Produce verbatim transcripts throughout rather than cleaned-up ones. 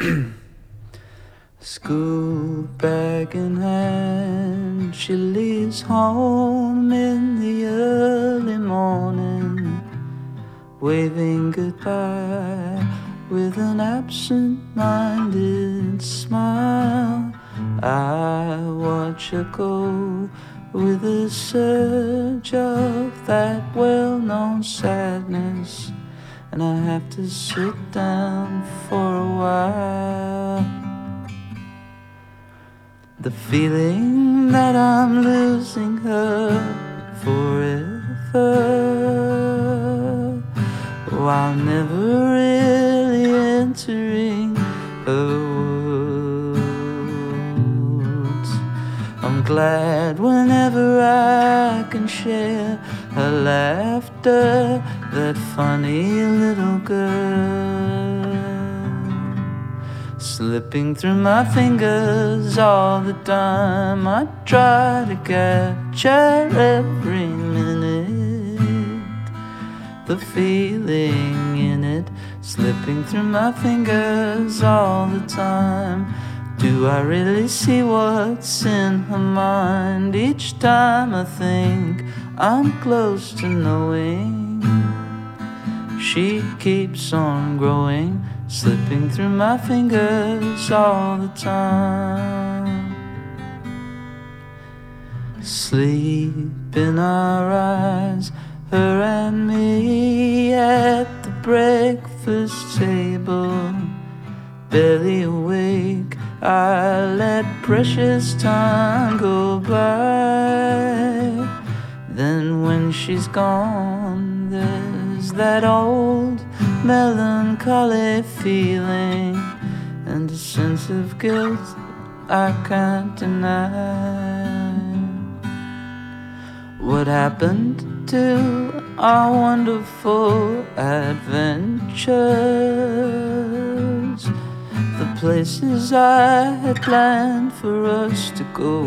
School bag in hand, she leaves home in the early morning, waving goodbye with an absent-minded smile. I watch her go with a surge of that well-known sadness, and I have to sit down for a while. The feeling that I'm losing her forever, while never really entering her world. I'm glad whenever I can share her laughter, that funny little girl, slipping through my fingers all the time. I try to capture every minute, the feeling in it, slipping through my fingers all the time. Do I really see what's in her mind? Each time I think I'm close to knowing, she keeps on growing, slipping through my fingers all the time. Sleep in our eyes, her and me at the breakfast table. Barely awake, I let precious time go by. Then when she's gone, there's that old melancholy feeling, and a sense of guilt I can't deny. What happened to our wonderful adventures, the places I had planned for us to go?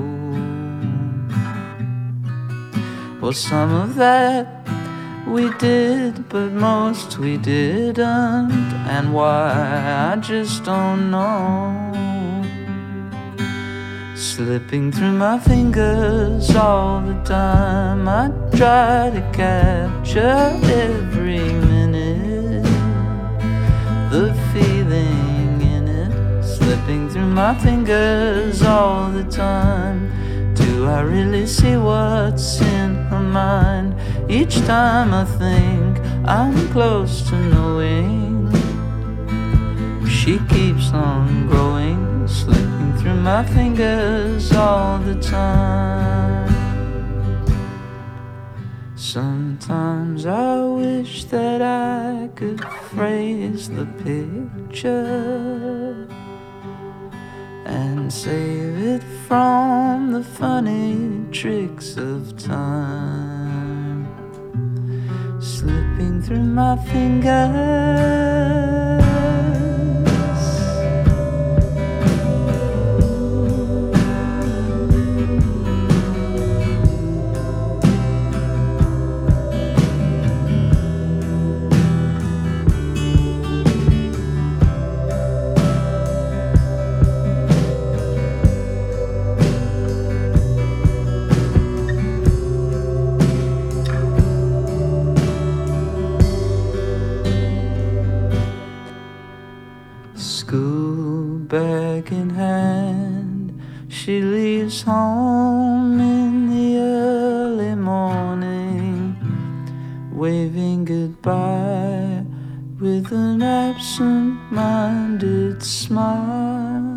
Well, some of that we did, but most we didn't. And why, I just don't know. Slipping through my fingers all the time, I try to capture every minute, the feeling in it, slipping through my fingers all the time. Do I really see what's in her mind? Each time I think I'm close to knowing, she keeps on growing, slipping through my fingers all the time. Sometimes I wish that I could phrase the picture and save it from the funny tricks of time, slipping through my fingers. School bag in hand, she leaves home in the early morning, waving goodbye with an absent-minded smile.